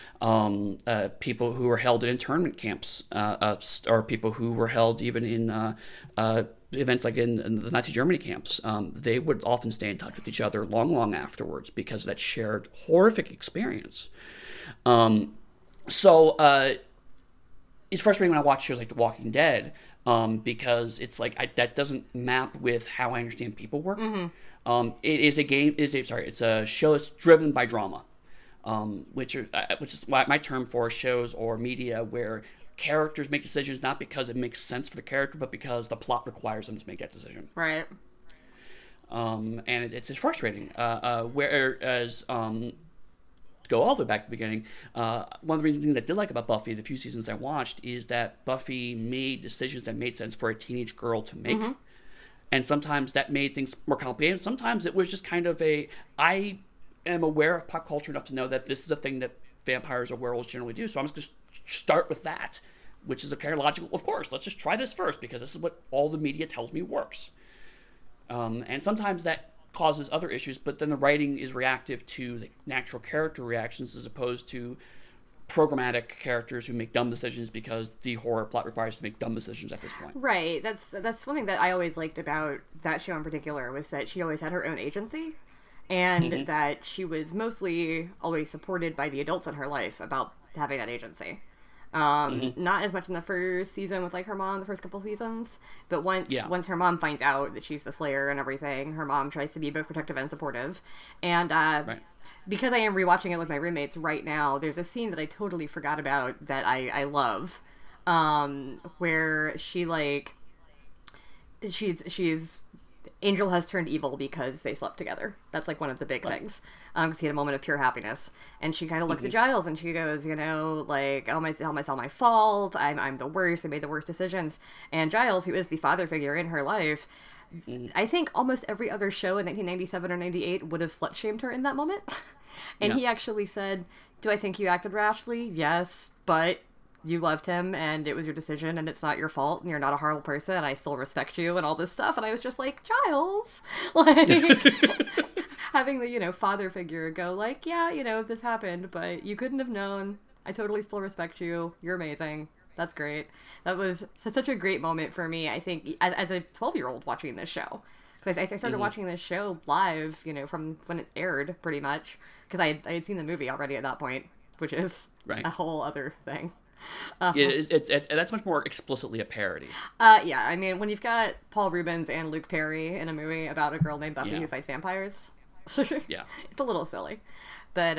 People who were held in internment camps, or people who were held even in events like in the Nazi Germany camps, they would often stay in touch with each other long afterwards because of that shared horrific experience. So it's frustrating when I watch shows like The Walking Dead, because it's like that doesn't map with how I understand people work. It is a game. It's a show that's driven by drama, which is my term for shows or media where characters make decisions not because it makes sense for the character, but because the plot requires them to make that decision. Right. And it's just frustrating. Whereas to go all the way back to the beginning, one of the things I did like about Buffy, the few seasons I watched, is that Buffy made decisions that made sense for a teenage girl to make. And sometimes that made things more complicated. Sometimes it was just kind of I am aware of pop culture enough to know that this is a thing that vampires or werewolves generally do. So I'm just going to start with that, which is a kind of logical, of course, let's just try this first because this is what all the media tells me works. And sometimes that causes other issues, but then the writing is reactive to the natural character reactions as opposed to programmatic characters who make dumb decisions because the horror plot requires to make dumb decisions at this point. Right. That's one thing that I always liked about that show in particular was that she always had her own agency, and that she was mostly always supported by the adults in her life about having that agency. Not as much in the first season with like her mom, the first couple seasons, but once her mom finds out that she's the Slayer and everything, her mom tries to be both protective and supportive. And because I am rewatching it with my roommates right now, there's a scene that I totally forgot about that I love, where she's Angel has turned evil because they slept together. That's like one of the big things. Because he had a moment of pure happiness. And she kind of looks at Giles and she goes, like, oh, it's all my fault. I'm the worst. I made the worst decisions. And Giles, who is the father figure in her life, I think almost every other show in 1997 or 98 would have slut-shamed her in that moment. And he actually said, do I think you acted rashly? Yes, but you loved him and it was your decision and it's not your fault and you're not a horrible person and I still respect you and all this stuff. And I was just like, Giles, like having the, father figure go like, yeah, this happened, but you couldn't have known. I totally still respect you. You're amazing. That's great. That was such a great moment for me, I think, as a 12-year-old watching this show. Because I started watching this show live, from when it aired, pretty much. Because I had seen the movie already at that point, which is a whole other thing. That's much more explicitly a parody. Yeah, I mean, when you've got Paul Rubens and Luke Perry in a movie about a girl named Buffy who fights vampires, it's a little silly. But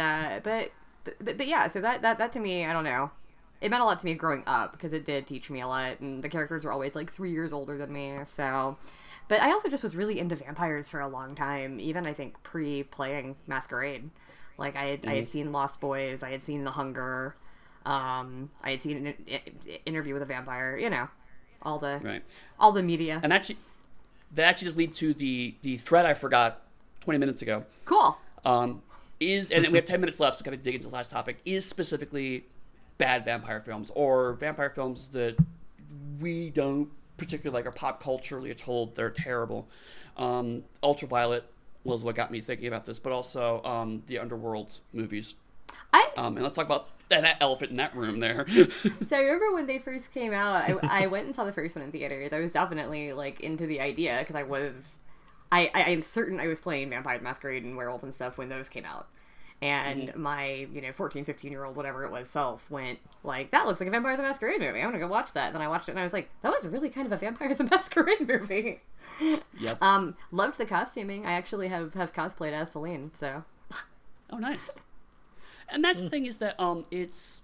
yeah, so that to me, I don't know. It meant a lot to me growing up because it did teach me a lot, and the characters were always like 3 years older than me, so... But I also just was really into vampires for a long time, even I think pre-playing Masquerade. Like, I had seen Lost Boys, I had seen The Hunger... I had seen an interview with a vampire, all the media. And that actually just leads to the thread I forgot 20 minutes ago. Cool. And we have 10 minutes left, so kind of dig into the last topic, is specifically bad vampire films, or vampire films that we don't particularly like, or pop culturally told they're terrible. Ultraviolet was what got me thinking about this, but also the Underworld movies. And let's talk about that elephant in that room there. So I remember when they first came out, I went and saw the first one in theaters. I was definitely like into the idea because I am certain I was playing Vampire the Masquerade and Werewolf and stuff when those came out. And my, 14, 15-year-old, whatever it was, self went like, that looks like a Vampire the Masquerade movie. I'm gonna go watch that. Then I watched it and I was like, that was really kind of a Vampire the Masquerade movie. Yep. Loved the costuming. I actually have cosplayed as Celine, so. Oh, nice. And that's the thing is that it's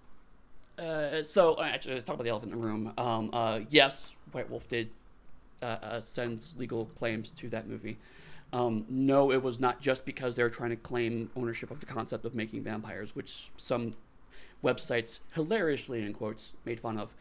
so actually talk about the elephant in the room. Yes, White Wolf did send legal claims to that movie. No, it was not just because they were trying to claim ownership of the concept of making vampires, which some websites hilariously in quotes made fun of.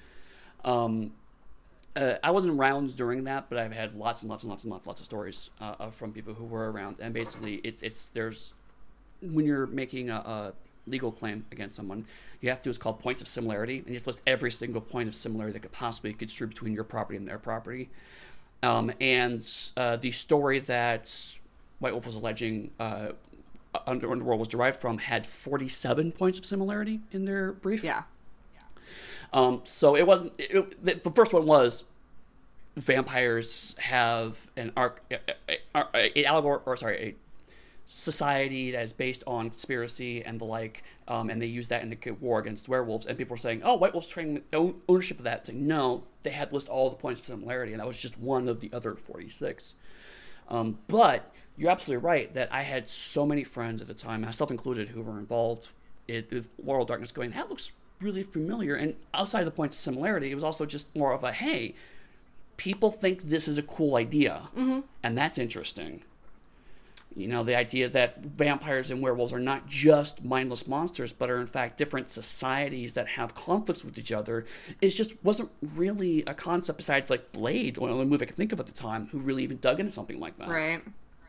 I wasn't around during that, but I've had lots of stories from people who were around, and basically there's when you're making a legal claim against someone, you have to do what's called points of similarity, and you have to list every single point of similarity that could possibly construe between your property and their property. And the story that White Wolf was alleging Underworld was derived from had 47 points of similarity in their brief. Yeah. So it wasn't... the first one was vampires have an society that is based on conspiracy and the like, and they use that in the war against werewolves. And people are saying, "Oh, White Wolf's taking ownership of that." Saying, no, they had to list all the points of similarity, and that was just one of the other 46. But you're absolutely right that I had so many friends at the time, myself included, who were involved with World of Darkness, going, "That looks really familiar." And outside of the points of similarity, it was also just more of a, hey, people think this is a cool idea, and that's interesting. You know, the idea that vampires and werewolves are not just mindless monsters, but are in fact different societies that have conflicts with each other, wasn't really a concept besides like Blade, one of the movie I could think of at the time, who really even dug into something like that. Right.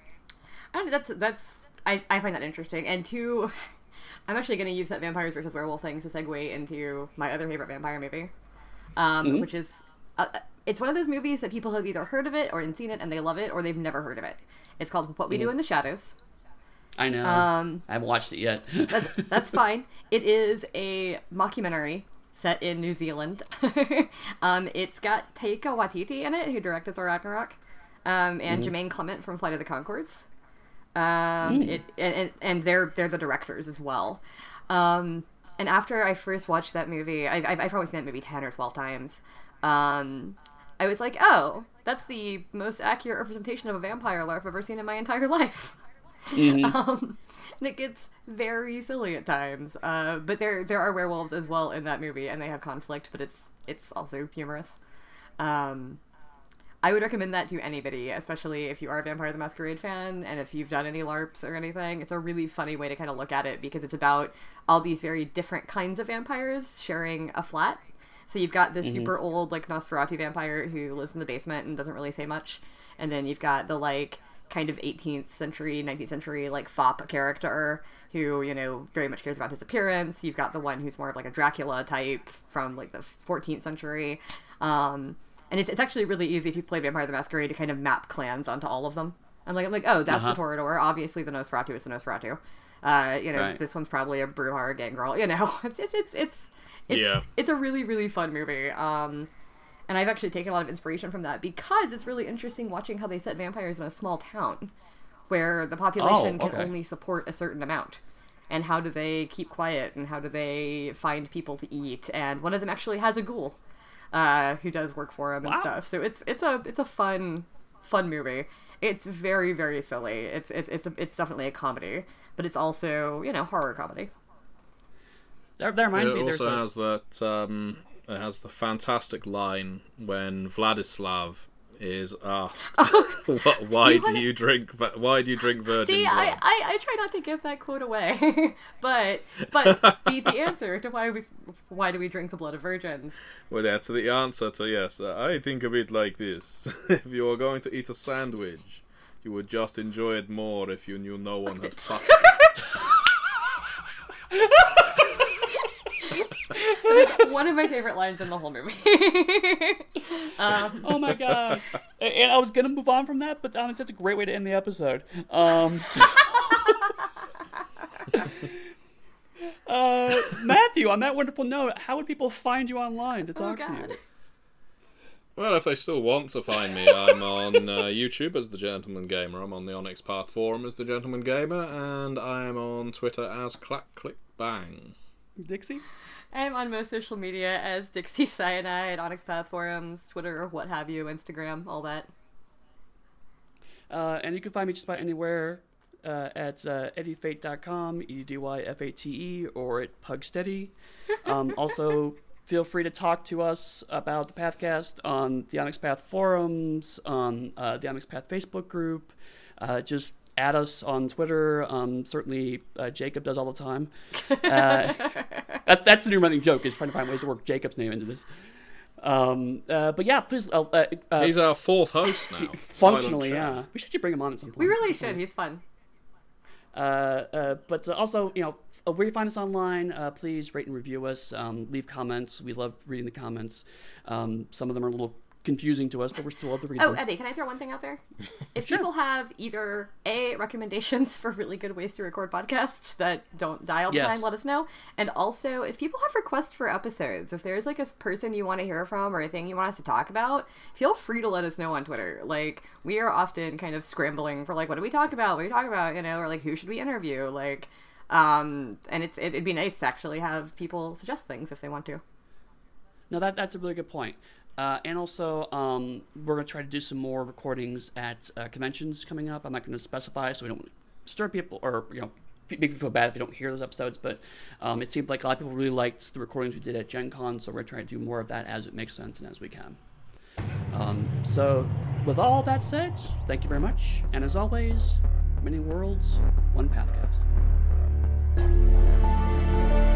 I find that interesting. And two, I'm actually going to use that vampires versus werewolf thing to segue into my other favorite vampire movie, which is it's one of those movies that people have either heard of it or seen it and they love it, or they've never heard of it. It's called What We Do in the Shadows. I know. I haven't watched it yet. That's fine. It is a mockumentary set in New Zealand. It's got Taika Waititi in it, who directed Thor Ragnarok, and Jermaine Clement from Flight of the Conchords. And they're the directors as well. And after I first watched that movie, I've probably seen that movie 10 or 12 times. I was like, oh, that's the most accurate representation of a vampire LARP I've ever seen in my entire life. And it gets very silly at times. But there are werewolves as well in that movie, and they have conflict, but it's also humorous. I would recommend that to anybody, especially if you are a Vampire the Masquerade fan, and if you've done any LARPs or anything. It's a really funny way to kind of look at it, because it's about all these very different kinds of vampires sharing a flat. So you've got this super old, like, Nosferatu vampire who lives in the basement and doesn't really say much. And then you've got the, like, kind of 18th century, 19th century, like, fop character who, you know, very much cares about his appearance. You've got the one who's more of, like, a Dracula type from, like, the 14th century. And it's actually really easy if you play Vampire the Masquerade to kind of map clans onto all of them. I'm like, oh, that's the Toreador. Obviously the Nosferatu is the Nosferatu. You know, This one's probably a Bruhar Gangrel. You know, it's a really, really fun movie. And I've actually taken a lot of inspiration from that, because it's really interesting watching how they set vampires in a small town where the population can only support a certain amount. And how do they keep quiet, and how do they find people to eat? And one of them actually has a ghoul who does work for him and stuff. So it's a fun movie. It's very, very silly. It's definitely a comedy, but it's also, you know, horror comedy. That reminds me. It also has that. It has the fantastic line when Vladislav is asked, "Why do you drink virgin blood?" See, I try not to give that quote away, but the answer to why do we drink the blood of virgins? Well, that's the answer to yes. I think of it like this: if you were going to eat a sandwich, you would just enjoy it more if you knew no one had fucked it. One of my favorite lines in the whole movie. Oh my god! And I was gonna move on from that, but honestly, that's a great way to end the episode. Matthew, on that wonderful note, how would people find you online to talk to you? Well, if they still want to find me, I'm on YouTube as The Gentleman Gamer. I'm on the Onyx Path Forum as The Gentleman Gamer, and I am on Twitter as Clack Click Bang. Dixie? I'm on most social media as Dixie Cyanide, Onyx Path Forums, Twitter, what have you, Instagram, all that. And you can find me just about anywhere at eddyfate.com, EDYFATE, or at Pugsteady. Also, feel free to talk to us about the Pathcast on the Onyx Path Forums, on the Onyx Path Facebook group. Just add us on Twitter. Certainly, Jacob does all the time. That's the new running joke, is trying to find ways to work Jacob's name into this. But yeah, please. He's our fourth host now. Functionally, yeah. We should bring him on at some point. We really should. He's fun. But also, you know, where you find us online, please rate and review us. Leave comments. We love reading the comments. Some of them are a little confusing to us, but we're still able to read Oh, them. Eddie, can I throw one thing out there? If Sure. people have either A, recommendations for really good ways to record podcasts that don't die all the Yes. time, let us know. And also, if people have requests for episodes, if there's like a person you want to hear from or a thing you want us to talk about, feel free to let us know on Twitter. Like, we are often kind of scrambling for like, what do we talk about? What do we talk about? You know, or like, who should we interview? Like, and it'd be nice to actually have people suggest things if they want to. No, that's a really good point. And also, we're going to try to do some more recordings at conventions coming up. I'm not going to specify so we don't stir people or, make people feel bad if they don't hear those episodes. But it seemed like a lot of people really liked the recordings we did at Gen Con, so we're going to try to do more of that as it makes sense and as we can. So with all that said, thank you very much. And as always, many worlds, one Pathcast.